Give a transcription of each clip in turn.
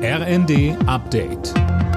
RND Update.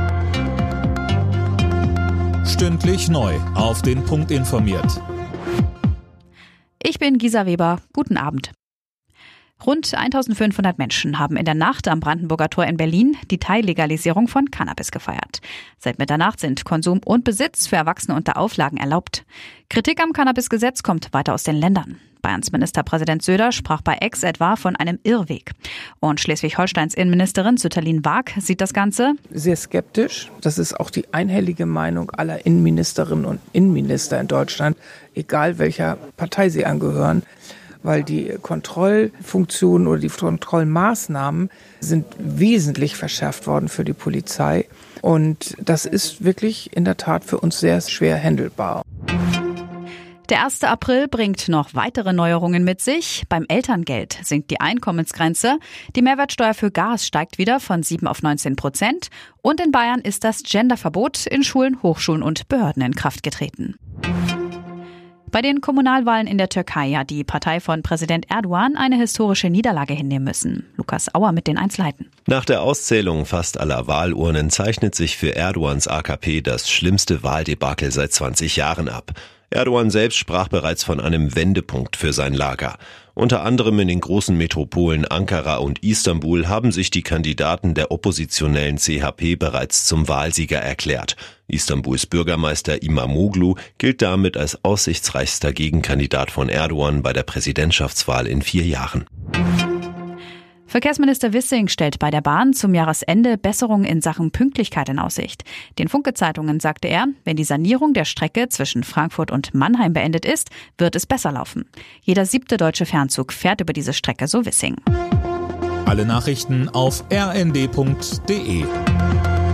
Stündlich neu auf den Punkt informiert. Ich bin Gisa Weber. Guten Abend. Rund 1500 Menschen haben in der Nacht am Brandenburger Tor in Berlin die Teillegalisierung von Cannabis gefeiert. Seit Mitternacht sind Konsum und Besitz für Erwachsene unter Auflagen erlaubt. Kritik am Cannabisgesetz kommt weiter aus den Ländern. Bayerns Ministerpräsident Söder sprach bei X etwa von einem Irrweg. Und Schleswig-Holsteins Innenministerin Sütterlin Waag sieht das Ganze sehr skeptisch. Das ist auch die einhellige Meinung aller Innenministerinnen und Innenminister in Deutschland, egal welcher Partei sie angehören. Weil die Kontrollfunktionen oder die Kontrollmaßnahmen sind wesentlich verschärft worden für die Polizei. Und das ist wirklich in der Tat für uns sehr schwer handelbar. Der 1. April bringt noch weitere Neuerungen mit sich. Beim Elterngeld sinkt die Einkommensgrenze. Die Mehrwertsteuer für Gas steigt wieder von 7 auf 19%. Und in Bayern ist das Genderverbot in Schulen, Hochschulen und Behörden in Kraft getreten. Bei den Kommunalwahlen in der Türkei hat die Partei von Präsident Erdogan eine historische Niederlage hinnehmen müssen. Lukas Auer mit den Einzelheiten. Nach der Auszählung fast aller Wahlurnen zeichnet sich für Erdogans AKP das schlimmste Wahldebakel seit 20 Jahren ab. Erdogan selbst sprach bereits von einem Wendepunkt für sein Lager. Unter anderem in den großen Metropolen Ankara und Istanbul haben sich die Kandidaten der oppositionellen CHP bereits zum Wahlsieger erklärt. Istanbuls Bürgermeister Imamoglu gilt damit als aussichtsreichster Gegenkandidat von Erdogan bei der Präsidentschaftswahl in 4 Jahren. Verkehrsminister Wissing stellt bei der Bahn zum Jahresende Besserungen in Sachen Pünktlichkeit in Aussicht. Den Funke-Zeitungen sagte er, wenn die Sanierung der Strecke zwischen Frankfurt und Mannheim beendet ist, wird es besser laufen. Jeder 7. deutsche Fernzug fährt über diese Strecke, so Wissing. Alle Nachrichten auf rnd.de.